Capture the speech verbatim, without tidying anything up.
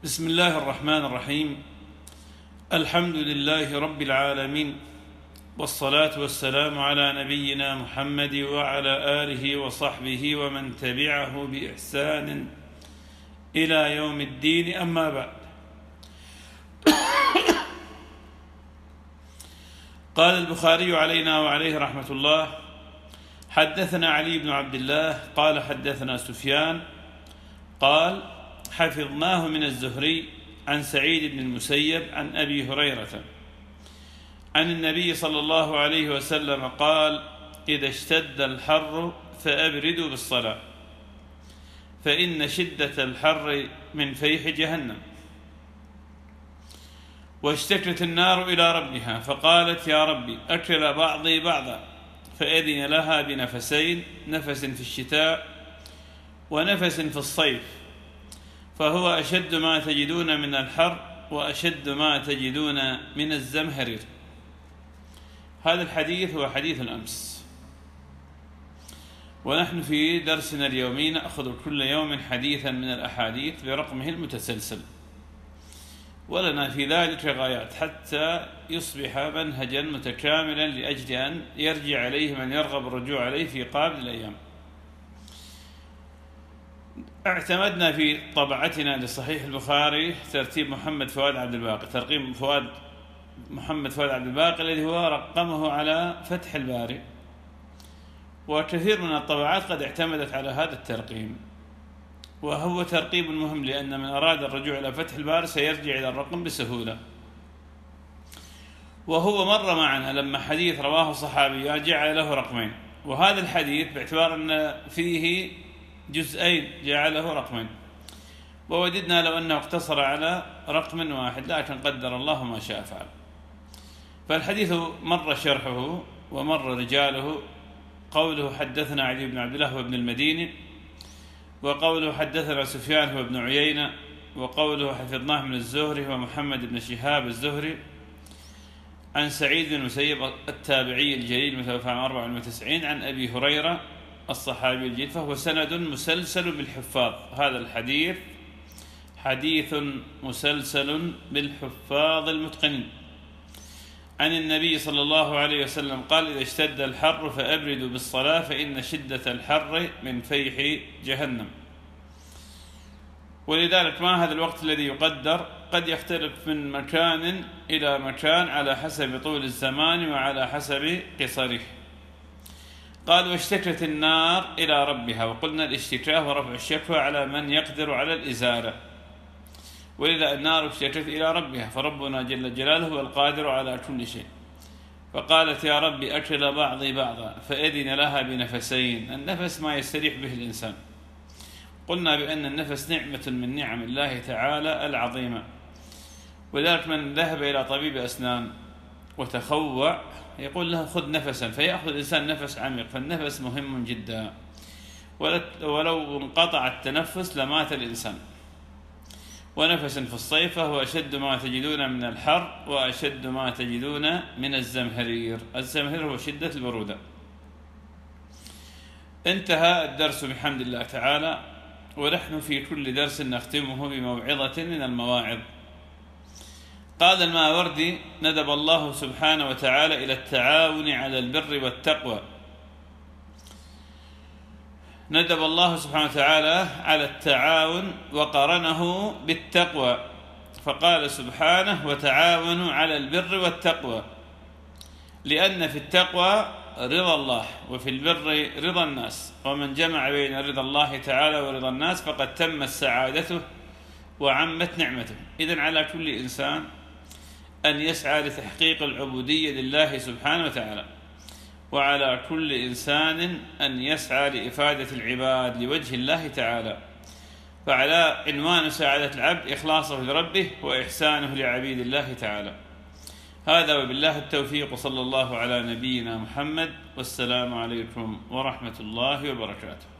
بسم الله الرحمن الرحيم. الحمد لله رب العالمين، والصلاة والسلام على نبينا محمد وعلى آله وصحبه ومن تبعه بإحسان إلى يوم الدين، أما بعد. قال البخاري علينا وعليه رحمة الله: حدثنا علي بن عبد الله قال حدثنا سفيان قال حفظناه من الزهري عن سعيد بن المسيب عن أبي هريرة عن النبي صلى الله عليه وسلم قال: إذا اشتد الحر فأبردوا بالصلاة، فإن شدة الحر من فيح جهنم. واشتكت النار إلى ربها فقالت: يا ربي أكل بعضي بعضا، فأذن لها بنفسين، نفس في الشتاء ونفس في الصيف، فهو أشد ما تجدون من الحر وأشد ما تجدون من الزمهرير. هذا الحديث هو حديث الأمس، ونحن في درسنا اليومي نأخذ كل يوم حديثا من الأحاديث برقمه المتسلسل، ولنا في ذلك غايات حتى يصبح منهجا متكاملا لأجل أن يرجع عليه من يرغب الرجوع عليه في قابل الأيام. اعتمدنا في طبعتنا لصحيح البخاري ترتيب محمد فؤاد عبد الباقي، ترقيم فؤاد محمد فؤاد عبد الباقي الذي هو رقمه على فتح الباري، وكثير من الطبعات قد اعتمدت على هذا الترقيم، وهو ترقيب مهم لأن من أراد الرجوع إلى فتح الباري سيرجع إلى الرقم بسهولة. وهو مر معنا لما حديث رواه صحابي جعل له رقمين، وهذا الحديث باعتبار أن فيه جزئين جعله رقمين، ووددنا لو أنه اقتصر على رقم واحد، لكن قدر الله ما شاء فعل. فالحديث مر شرحه ومر رجاله. قوله حدثنا علي بن عبد الله وابن المديني، وقوله حدثنا سفيان هو ابن عيينة، وقوله حفظناه من الزهري هو محمد بن شهاب الزهري عن سعيد بن المسيب التابعي الجليل متوفى عام أربعة وتسعين عن أبي هريرة الصحابي الجليل، فهو سند مسلسل بالحفاظ. هذا الحديث حديث مسلسل بالحفاظ المتقنين عن النبي صلى الله عليه وسلم قال: إذا اشتد الحر فأبردوا بالصلاة، فإن شدة الحر من فيح جهنم. ولذلك ما هذا الوقت الذي يقدر قد يختلف من مكان إلى مكان على حسب طول الزمان وعلى حسب قصره. قال: واشتكت النار إلى ربها، وقلنا الاشتكاء ورفع الشكوى على من يقدر على الإزالة، ولذا النار اشتكت إلى ربها، فربنا جل جلاله هو القادر على كل شيء. فقالت: يا ربي أكل بعضي بعضا، فأذن لها بنفسين. النفس ما يستريح به الإنسان. قلنا بأن النفس نعمة من نعم الله تعالى العظيمة، ولذلك من ذهب إلى طبيب أسنان وتخوع يقول له خذ نفسا، فيأخذ الإنسان نفس عميق. فالنفس مهم جدا، ولو انقطع التنفس لمات الإنسان. ونفس في الصيف فهو أشد ما تجدون من الحر وأشد ما تجدون من الزمهرير. الزمهرير هو شدة البرودة. انتهى الدرس بحمد الله تعالى، ونحن في كل درس نختمه بموعظة من المواعظ. قال الماوردي: ندب الله سبحانه وتعالى إلى التعاون على البر والتقوى. ندب الله سبحانه وتعالى على التعاون وقرنه بالتقوى، فقال سبحانه: وتعاونوا على البر والتقوى، لأن في التقوى رضا الله وفي البر رضا الناس، ومن جمع بين رضا الله تعالى ورضا الناس فقد تمت سعادته وعمت نعمته. إذن على كل إنسان أن يسعى لتحقيق العبودية لله سبحانه وتعالى، وعلى كل إنسان أن يسعى لإفادة العباد لوجه الله تعالى. فعلى عنوان سعادة العبد إخلاصه لربه وإحسانه لعبيد الله تعالى. هذا وبالله التوفيق، صلى الله على نبينا محمد، والسلام عليكم ورحمة الله وبركاته.